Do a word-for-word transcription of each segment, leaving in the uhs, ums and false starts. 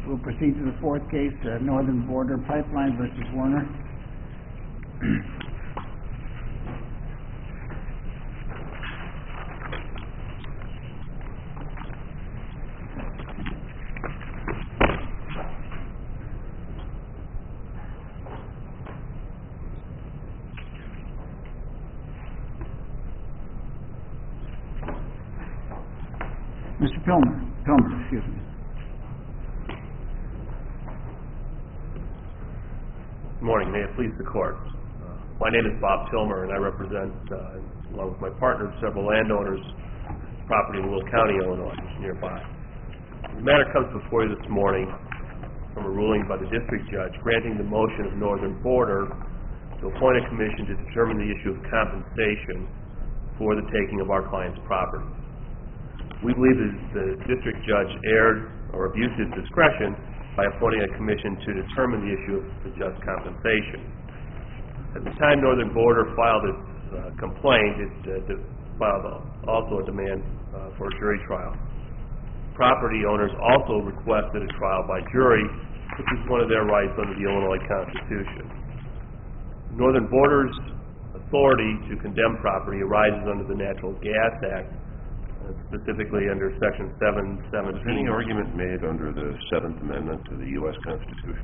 We'll proceed to the fourth case, uh, Northern Border Pipeline versus Werner. Mister Pilmer, Pilmer, excuse me. Good morning. May it please the Court. Uh, my name is Bob Pilmer, and I represent, uh, along with my partner, several landowners, property in Will County, Illinois, which is nearby. The matter comes before you this morning from a ruling by the district judge granting the motion of Northern Border to appoint a commission to determine the issue of compensation for the taking of our client's property. We believe that the district judge erred or abused his discretion by appointing a commission to determine the issue of the just compensation. At the time Northern Border filed its uh, complaint, it uh, de- filed also a demand uh, for a jury trial. Property owners also requested a trial by jury, which is one of their rights under the Illinois Constitution. Northern Border's authority to condemn property arises under the Natural Gas Act, specifically under Section seven seventeen. Was any argument made under the Seventh Amendment to the U S Constitution?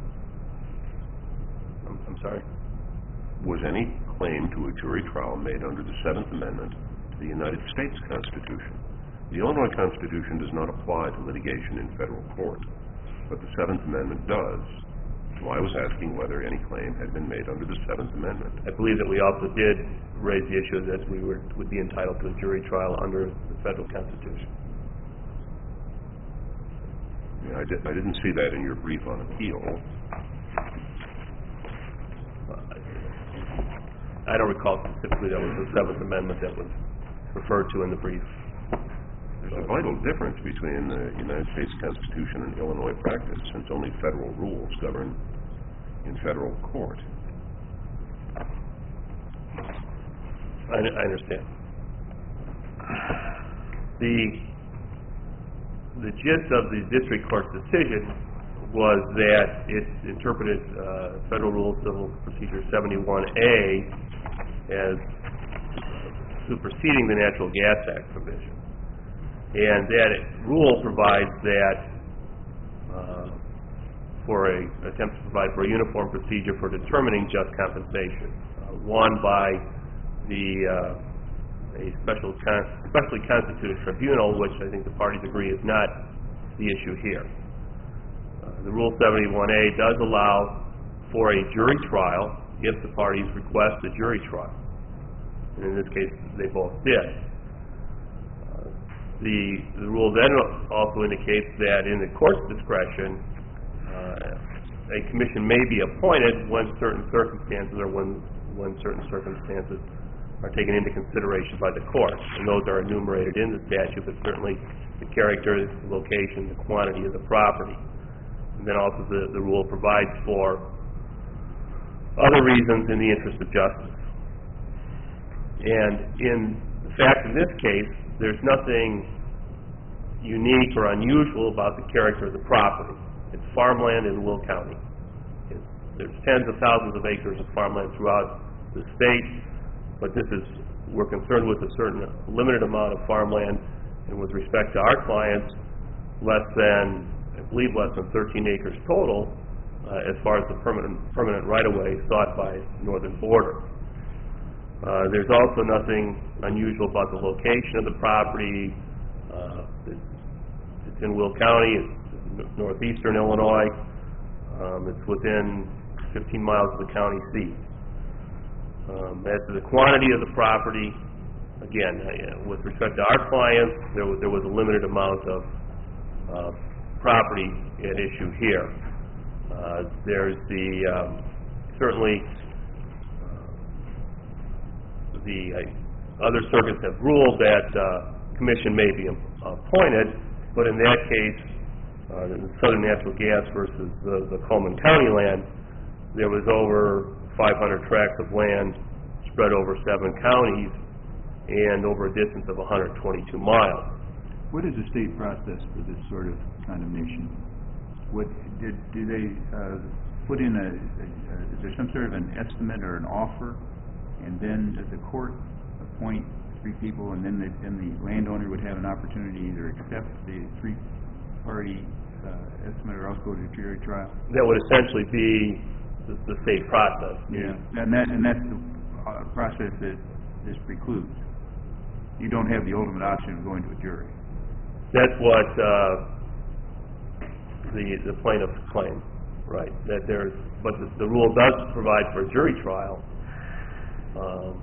I'm, I'm sorry? Was any claim to a jury trial made under the Seventh Amendment to the United States Constitution? The Illinois Constitution does not apply to litigation in federal court, but the Seventh Amendment does. So I was asking whether any claim had been made under the Seventh Amendment. I believe that we also did raise the issue that we were, would be entitled to a jury trial under the federal Constitution. Yeah, I, did, I didn't see that in your brief on appeal. I don't recall specifically that was the Seventh Amendment that was referred to in the brief. There's a vital difference between the United States Constitution and Illinois practice, since only federal rules govern in federal court. I, I understand. The the gist of the district court's decision was that it interpreted uh, Federal Rule of Civil Procedure seventy-one A as superseding the Natural Gas Act provision. And that rule provides that uh, for a attempt to provide for a uniform procedure for determining just compensation, uh, one by the uh, a special con- specially constituted tribunal, which I think the parties agree is not the issue here. Uh, the Rule seventy-one A does allow for a jury trial if the parties request a jury trial, and in this case they both did. The, the rule then also indicates that in the court's discretion, uh, a commission may be appointed when certain circumstances or when, when certain circumstances are taken into consideration by the court. And those are enumerated in the statute, but certainly the character, the location, the quantity of the property. And then also the, the rule provides for other reasons in the interest of justice. And in the fact in this case, there's nothing unique or unusual about the character of the property. It's farmland in Will County. It's, there's tens of thousands of acres of farmland throughout the state, but this is, we're concerned with a certain limited amount of farmland, and with respect to our clients, less than, I believe less than thirteen acres total, uh, as far as the permanent, permanent right-of-way sought by Northern Border. Uh, there's also nothing unusual about the location of the property. Uh, it's, it's in Will County. It's northeastern Illinois. Um, it's within fifteen miles of the county seat. Um, as to the quantity of the property, again, uh, with respect to our clients, there was, there was a limited amount of uh, property at issue here. Uh, there's the um, certainly. The uh, other circuits have ruled that uh, commission may be appointed, but in that case, uh, the Southern Natural Gas versus the, the Coleman County land, there was over five hundred tracts of land spread over seven counties and over a distance of one hundred twenty-two miles. What is the state process for this sort of condemnation? What, did, do they, uh, put in a, a, a- is there some sort of an estimate or an offer? And then does the court appoint three people, and then the, then the landowner would have an opportunity to either accept the three-party, uh, estimate or else go to jury trial? That would essentially be the, the state process. Yeah. And that, and that's the, uh, process that this precludes. You don't have the ultimate option of going to a jury. That's what, uh, the, the plaintiff claims, right? That there's, but the, the rule does provide for a jury trial, um,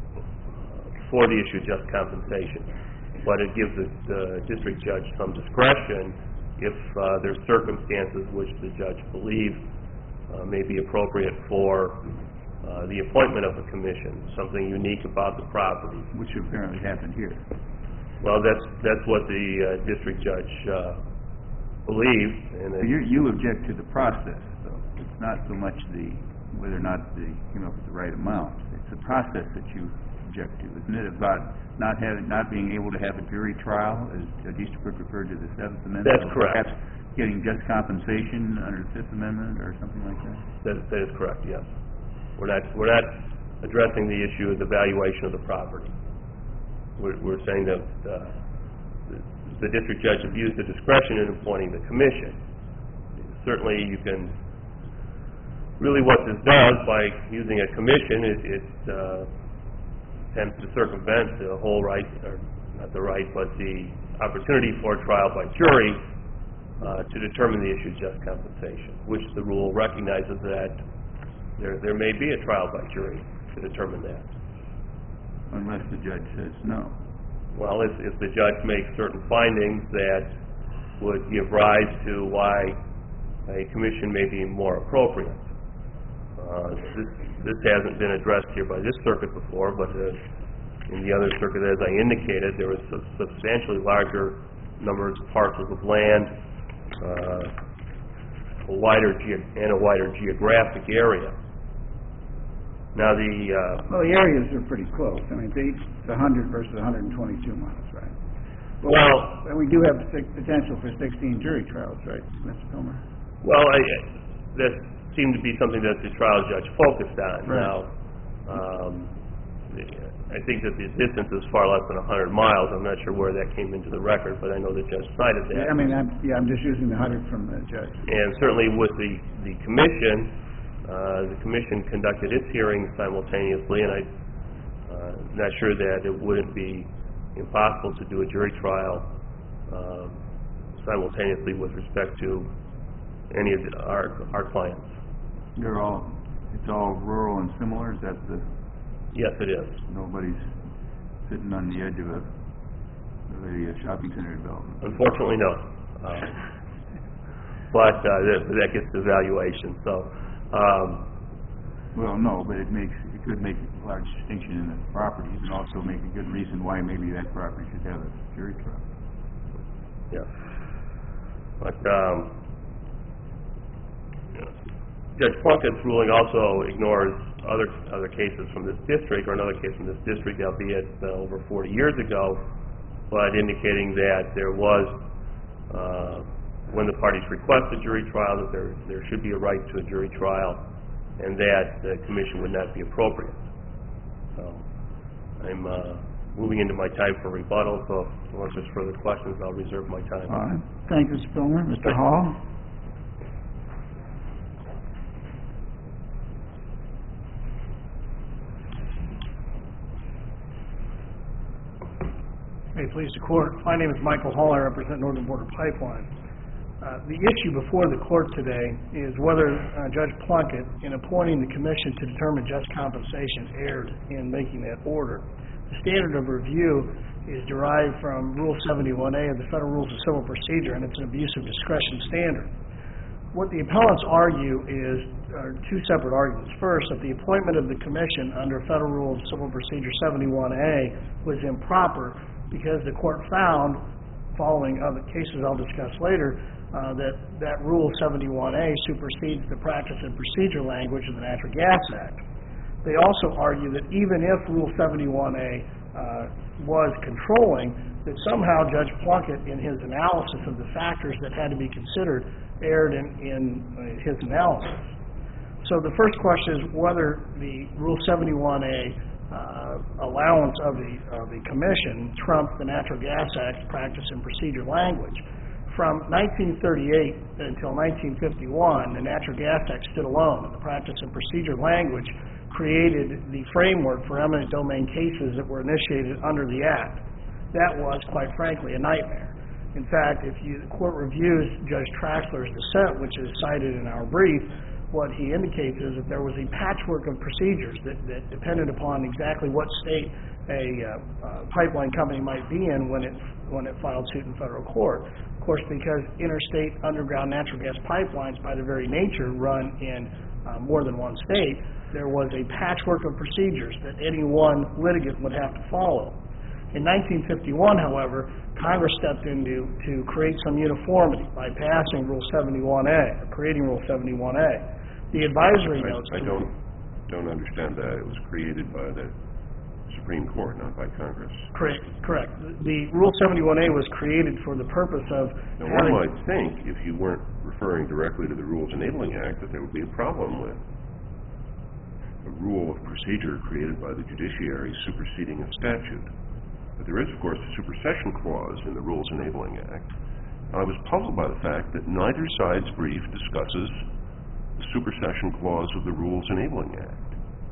for the issue of just compensation. But it gives the, the district judge some discretion if, uh, there's circumstances which the judge believes, uh, may be appropriate for, uh, the appointment of a commission, something unique about the property. Which apparently happened here. Well, that's, that's what the, uh, district judge, uh, believes, and So it, you, you object to the process, though. It's not so much the, whether or not the, you know, the right amount. It's the process that you object to, isn't it? About not having, not being able to have a jury trial, as Judge Easterbrook referred to the Seventh Amendment? That's or correct. Perhaps getting just compensation under the Fifth Amendment or something like that? that, that is correct, yes. We're not, we're not addressing the issue of the valuation of the property. We're, we're saying that, uh, the, the district judge abused the discretion in appointing the commission. Certainly, you can, really what this does by using a commission, it, it, uh, attempts to circumvent the whole right, or not the right, but the opportunity for a trial by jury, uh, to determine the issue of just compensation, which the rule recognizes that there, there may be a trial by jury to determine that. Unless the judge says no. Well, if, if the judge makes certain findings that would give rise to why a commission may be more appropriate. Uh, this, this hasn't been addressed here by this circuit before, but uh, in the other circuit, as I indicated, there was a substantially larger numbers of parcels of land, uh, a wider ge- and a wider geographic area. Now the uh, Well, the areas are pretty close. I mean, they, it's one hundred versus one hundred twenty-two miles, right? But well, And we do have six, potential for sixteen jury trials, right, Mister Comer? well, I, that seemed to be something that the trial judge focused on. Right. Now, um, the- I think that the distance is far less than one hundred miles. I'm not sure where that came into the record, but I know the judge cited that. I mean, I'm, yeah, I'm just using the hundred from the judge. And certainly with the, the commission, uh, the commission conducted its hearing simultaneously, and I'm uh, not sure that it wouldn't be impossible to do a jury trial uh, simultaneously with respect to any of the, our, our clients. They're all, it's all rural and similar, is that the, Yes, it is. nobody's sitting on the edge of a, of a shopping center development? Unfortunately, no. Uh, But uh, that, that gets to valuation, so, um, Well, no, but it makes, it could make a large distinction in the properties and also make a good reason why maybe that property should have a jury trial. yeah. But, um, yeah. Judge Plunkett's ruling also ignores other, other cases from this district, or another case from this district, albeit uh, over forty years ago, but indicating that there was, uh, when the parties request a jury trial, that there, there should be a right to a jury trial, and that the commission would not be appropriate. So, I'm, uh, moving into my time for rebuttal, so unless there's further questions, I'll reserve my time. All right. Thank you, Mister Pilmer. Mister Hall? May it please the Court. My name is Michael Hall. I represent Northern Border Pipeline. Uh, the issue before the Court today is whether uh, Judge Plunkett, in appointing the Commission to determine just compensation, erred in making that order. The standard of review is derived from Rule seventy-one A of the Federal Rules of Civil Procedure, and it's an abuse of discretion standard. What the appellants argue is are two separate arguments. First, that the appointment of the Commission under Federal Rules of Civil Procedure seventy-one A was improper because the Court found, following other cases I'll discuss later, uh, that that Rule seventy-one A supersedes the practice and procedure language of the Natural Gas Act. They also argue that even if Rule seventy-one A uh, was controlling, that somehow Judge Plunkett, in his analysis of the factors that had to be considered, erred in, in uh, his analysis. So the first question is whether the Rule seventy-one A uh, allowance of the, of the Commission trumped the Natural Gas Act's practice and procedure language. From nineteen thirty-eight until nineteen fifty-one, the Natural Gas Act stood alone, and the practice and procedure language created the framework for eminent domain cases that were initiated under the Act. That was, quite frankly, a nightmare. In fact, if you, the court reviews Judge Traxler's dissent, which is cited in our brief, what he indicates is that there was a patchwork of procedures that, that depended upon exactly what state a uh, uh, pipeline company might be in when it, when it filed suit in federal court. Of course, because interstate underground natural gas pipelines, by their very nature, run in uh, more than one state, there was a patchwork of procedures that any one litigant would have to follow. In nineteen fifty-one, however, Congress stepped in to, to create some uniformity by passing Rule seventy-one A, or creating Rule seventy-one A. The advisory I, notes... I don't, don't understand that. It was created by the Supreme Court, not by Congress. Correct. Correct. The Rule seventy-one A was created for the purpose of... Now, one might think, if you weren't referring directly to the Rules Enabling Act, that there would be a problem with a rule of procedure created by the judiciary superseding a statute. But there is, of course, a supersession clause in the Rules Enabling Act. I was puzzled by the fact that neither side's brief discusses the supersession clause of the Rules Enabling Act.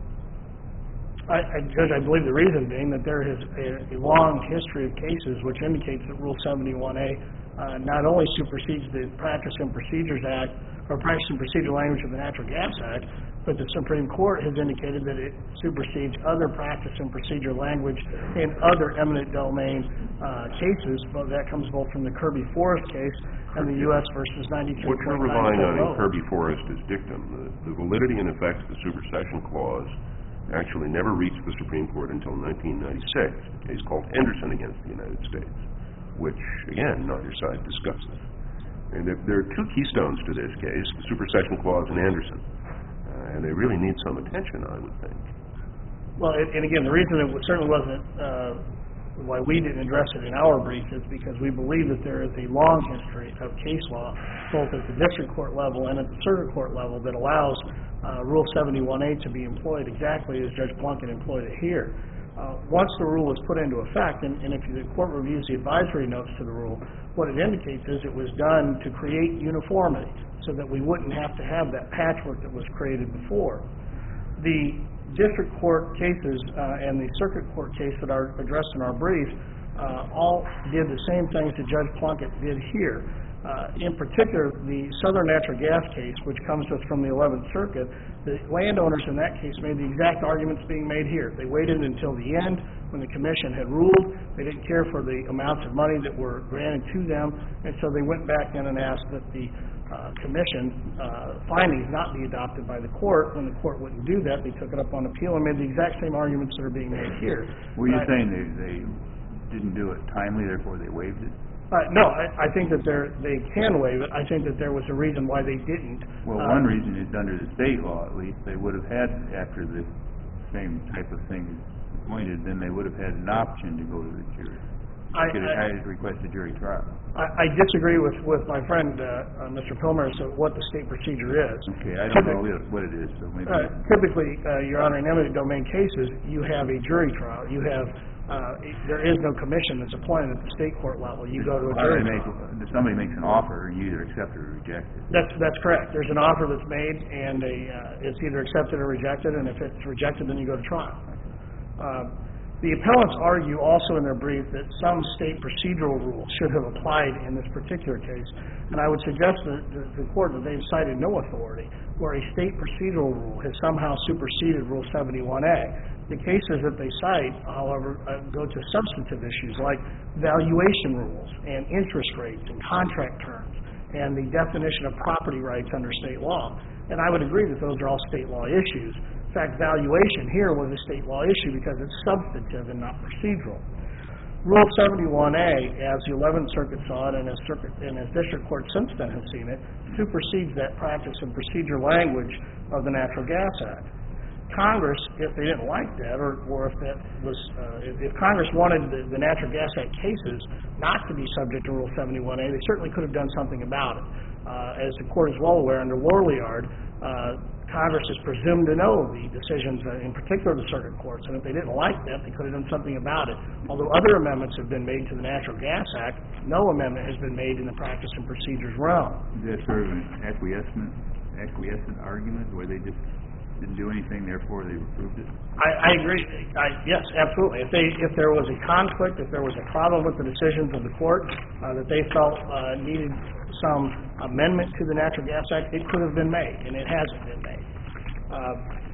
I, I, Judge, I believe the reason being that there is a, a long history of cases which indicates that Rule seventy-one A uh, not only supersedes the Practice and Procedures Act, or Practice and Procedure language of the Natural Gas Act, but the Supreme Court has indicated that it supersedes other practice and procedure language in other eminent domain uh, cases. But that comes both from the Kirby Forest case and the U S versus ninety-three What you're point nine relying on in vote. Kirby Forest is dictum. The, the validity and effects of the supersession clause actually never reached the Supreme Court until nineteen ninety-six, a case called Henderson against the United States, which, again, neither side discusses. And there, there are two keystones to this case, the supersession clause and Anderson. Uh, and they really need some attention, I would think. Well, and, and again, the reason it certainly wasn't, uh, why we didn't address it in our brief is because we believe that there is a long history of case law, both at the district court level and at the circuit court level, that allows uh, Rule seventy-one A to be employed exactly as Judge Plunkett employed it here. Uh, once the rule is put into effect, and, and if the court reviews the advisory notes to the rule, what it indicates is it was done to create uniformity so that we wouldn't have to have that patchwork that was created before. The district court cases uh, and the circuit court case that are addressed in our brief uh, all did the same things that Judge Plunkett did here. Uh, in particular, the Southern Natural Gas case, which comes to us from the eleventh Circuit, the landowners in that case made the exact arguments being made here. They waited until the end when the commission had ruled. They didn't care for the amounts of money that were granted to them, and so they went back in and asked that the uh, commission uh, findings not be adopted by the court. When the court wouldn't do that, they took it up on appeal and made the exact same arguments that are being made here. Were you Uh, saying they, they didn't do it timely, therefore they waived it? Uh, no, I, I think that they're, they can waive it. I think that there was a reason why they didn't. Well, Uh, one reason is under the state law, at least, they would have had, after the same type of thing is appointed, then they would have had an option to go to the jury. I, Could I, have requested jury trial. I I disagree with, with my friend, uh, uh, Mister Pilmer, as to what the state procedure is. Okay, I don't know what it is, so maybe... Uh, typically, uh, Your Honor, in eminent domain cases, you have a jury trial. You have, uh, there is no commission that's appointed at the state court level. You go to a How do jury they make, trial. somebody makes an offer, and you either accept it or reject it. That's, that's correct. There's an offer that's made, and a, uh, it's either accepted or rejected, and if it's rejected, then you go to trial. Uh, The appellants argue also in their brief that some state procedural rules should have applied in this particular case, and I would suggest to the, the court that they've cited no authority where a state procedural rule has somehow superseded Rule seventy-one A. The cases that they cite, however, uh, go to substantive issues like valuation rules and interest rates and contract terms and the definition of property rights under state law. And I would agree that those are all state law issues. In fact, valuation here was a state law issue because it's substantive and not procedural. Rule seventy-one A, as the eleventh Circuit saw it and as, circuit, and as district court since then has seen it, supersedes that practice and procedure language of the Natural Gas Act. Congress, if they didn't like that, or, or if that was, uh, if, if Congress wanted the, the Natural Gas Act cases not to be subject to Rule seventy-one A, they certainly could have done something about it. uh, as the court is well aware, under Lorillard, uh, Congress is presumed to know the decisions, uh, in particular the circuit courts, and if they didn't like that, they could have done something about it. Although other amendments have been made to the Natural Gas Act, no amendment has been made in the practice and procedures realm. Is that sort of an acquiescent, acquiescent argument, where they just didn't do anything, therefore they approved it? I, I agree. I, yes, absolutely. If they, if there was a conflict, if there was a problem with the decisions of the court uh, that they felt uh, needed some amendment to the Natural Gas Act, it could have been made, and it hasn't been made. Uh,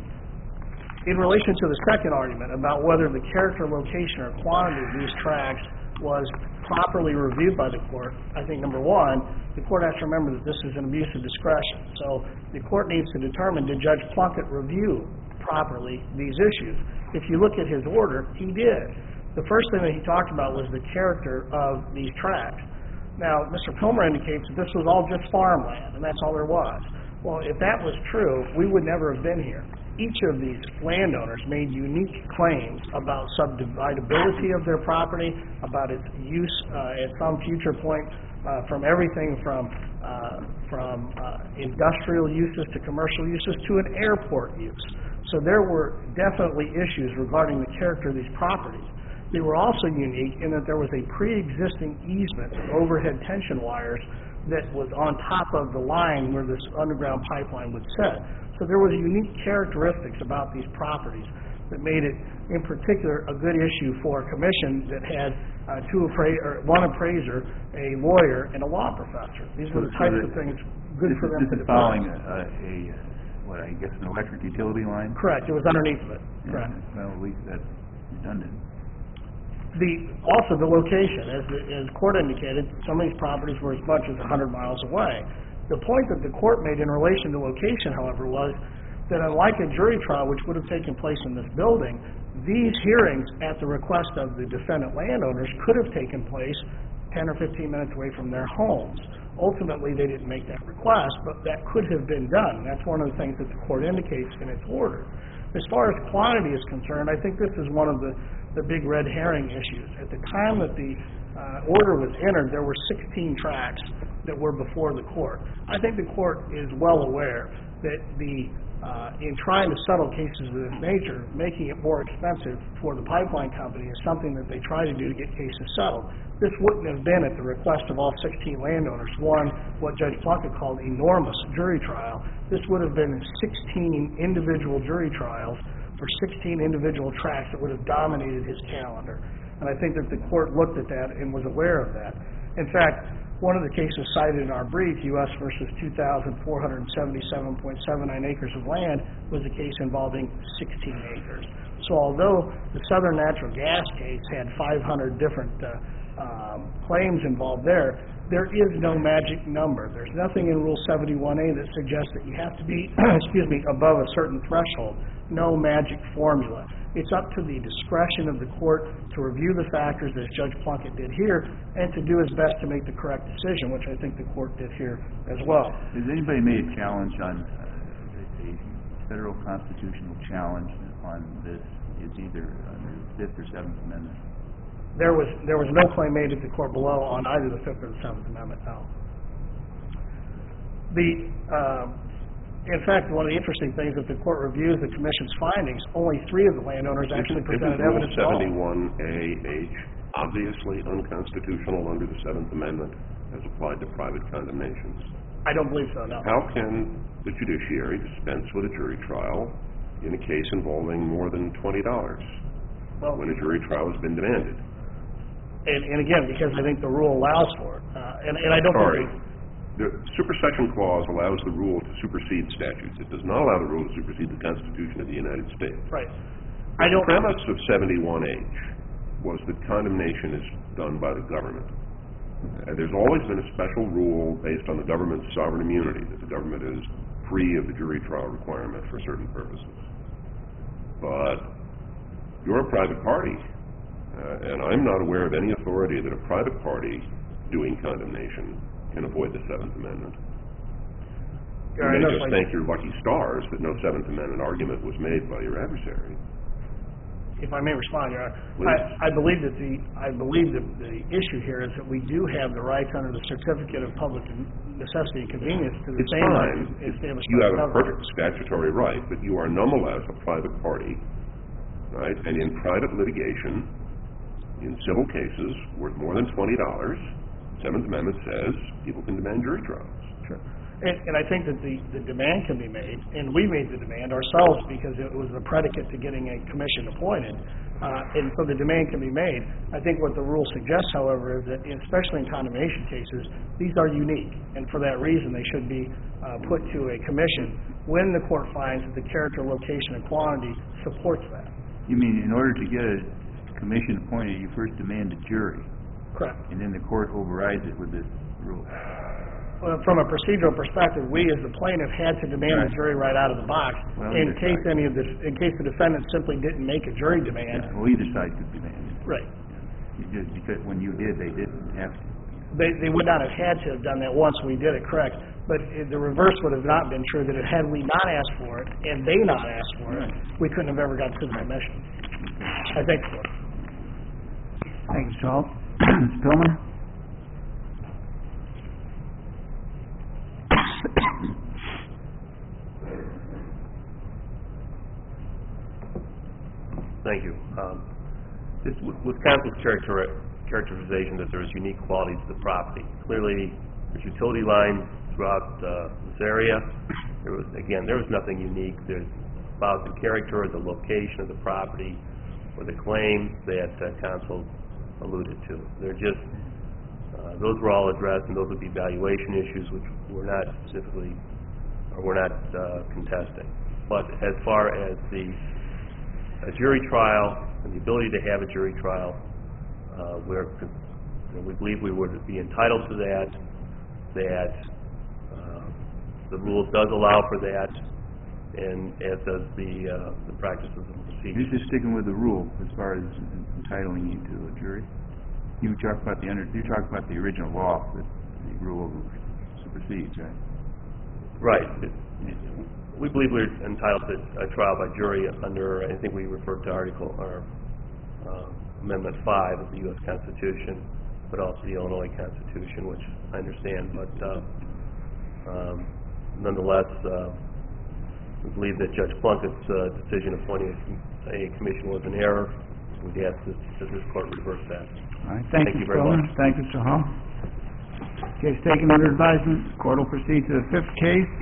in relation to the second argument about whether the character, location, or quantity of these tracts was properly reviewed by the court, I think, number one, the court has to remember that this is an abuse of discretion. So the court needs to determine, did Judge Plunkett review properly these issues? If you look at his order, he did. The first thing that he talked about was the character of these tracts. Now, Mister Pilmer indicates that this was all just farmland, and that's all there was. Well, if that was true, we would never have been here. Each of these landowners made unique claims about subdividability of their property, about its use uh, at some future point, uh, from everything from uh, from uh, industrial uses to commercial uses to an airport use. So there were definitely issues regarding the character of these properties. They were also unique in that there was a pre-existing easement of overhead tension wires that was on top of the line where this underground pipeline would sit. So there was unique characteristics about these properties that made it, in particular, a good issue for a commission that had uh, two appra- or one appraiser, a lawyer, and a law professor. These were the types of things good for them to This is define. following a, a, what, I guess an electric utility line? Correct. It was underneath of it. Correct. Yeah, well, at least that's redundant. The, also the location, as the, as the court indicated, some of these properties were as much as one hundred miles away. The point that the court made in relation to location, however, was that unlike a jury trial, which would have taken place in this building, these hearings at the request of the defendant landowners could have taken place ten or fifteen minutes away from their homes. Ultimately, they didn't make that request, but that could have been done. That's one of the things that the court indicates in its order. As far as quantity is concerned, I think this is one of the, the big red herring issues. At the time that the uh, order was entered, there were sixteen tracts that were before the court. I think the court is well aware that the uh, in trying to settle cases of this nature, making it more expensive for the pipeline company is something that they try to do to get cases settled. This wouldn't have been at the request of all sixteen landowners. One, what Judge Plunkett called enormous jury trial. This would have been sixteen individual jury trials for sixteen individual tracts that would have dominated his calendar. And I think that the court looked at that and was aware of that. In fact, one of the cases cited in our brief, U S versus two thousand four hundred seventy-seven point seven nine acres of land, was a case involving sixteen acres. So although the Southern Natural Gas case had five hundred different uh, um, claims involved there, there is no magic number. There's nothing in Rule seventy-one A that suggests that you have to be, excuse me, above a certain threshold. No magic formula. It's up to the discretion of the court to review the factors, as Judge Plunkett did here, and to do his best to make the correct decision, which I think the court did here as well. Has anybody made a challenge on, uh, a federal constitutional challenge on this? It's either under the Fifth or Seventh Amendment? There was there was no claim made at the court below on either the Fifth or the Seventh Amendment, no. The, uh, in fact, one of the interesting things, if the court reviews the commission's findings, only three of the landowners actually presented evidence at all. Isn't Rule seventy-one A H obviously unconstitutional under the Seventh Amendment as applied to private condemnations? I don't believe so, no. How can the judiciary dispense with a jury trial in a case involving more than twenty dollars Well, when a jury trial has been demanded? and, and again, because I think the rule allows for it. Uh, and, and I don't Sorry. think... The supersession clause allows the rule to supersede statutes. It does not allow the rule to supersede the Constitution of the United States. Right. I The don't... premise of seventy-one H was that condemnation is done by the government. Uh, there's always been a special rule based on the government's sovereign immunity, that the government is free of the jury trial requirement for certain purposes. But you're a private party, uh, and I'm not aware of any authority that a private party doing condemnation can avoid the Seventh Amendment. You Yeah, I may know, just like- thank your lucky stars that no Seventh Amendment argument was made by your adversary. If I may respond, Your Honor, Please. I, I believe that the I believe that the issue here is that we do have the rights under the Certificate of Public necessity and convenience to the It's same right fine. as established You by have the a government. perfect statutory right, but you are nonetheless a private party, right? And in private litigation, in civil cases worth more than twenty dollars, Seventh Amendment says people can demand jury trials. Sure. And, and I think that the, the demand can be made, and we made the demand ourselves because it was the predicate to getting a commission appointed. Uh, and so the demand can be made. I think what the rule suggests, however, is that especially in condemnation cases, these are unique. And for that reason, they should be uh, put to a commission when the court finds that the character, location, and quantity supports that. You mean in order to get a commission appointed, you first demand a jury, Correct. and then the court overrides it with this rule? Well, from a procedural perspective, we as the plaintiff had to demand the jury right out of the box Well, in either case side. any of the, in case the defendant simply didn't make a jury demand. Yeah, well, either side could demand it. Right. You just, because when you did, they didn't have to. They, they would not have had to have done that once we did it, correct. But it, the reverse would have not been true, that it had we not asked for it, and they not asked for it, we couldn't have ever got to the commission. I think so. Thank you, Charles. Miz Pillman? Thank you. Um, This, with with counsel's character, characterization that there is unique qualities to the property. Clearly, there's utility lines throughout uh, this area. There was, again, there was nothing unique. There's about the character or the location of the property or the claims that uh, counsel alluded to. They're just, uh, those were all addressed, and those would be valuation issues, which we're not specifically, or we're not uh, contesting. But as far as the a jury trial and the ability to have a jury trial, uh, we're, you know, we believe we would be entitled to that, that uh, the rule does allow for that, and as does the, uh, the practices and procedures. You're just sticking with the rule as far as entitling you to a jury? You talk about the under, you talk about the original law that the rule supersedes, right? Right. It- We believe we're entitled to a trial by jury under, I think we referred to Article, or uh, Amendment five of the U S Constitution, but also the Illinois Constitution, which I understand, but uh, um, nonetheless, uh, we believe that Judge Plunkett's uh, decision appointing a commission was an error. We'd ask that that this court reverse that. All right, thank Thank you, you very Pillman. much. Thank you, Mister Hall. Case taken under advisement. Court will proceed to the fifth case.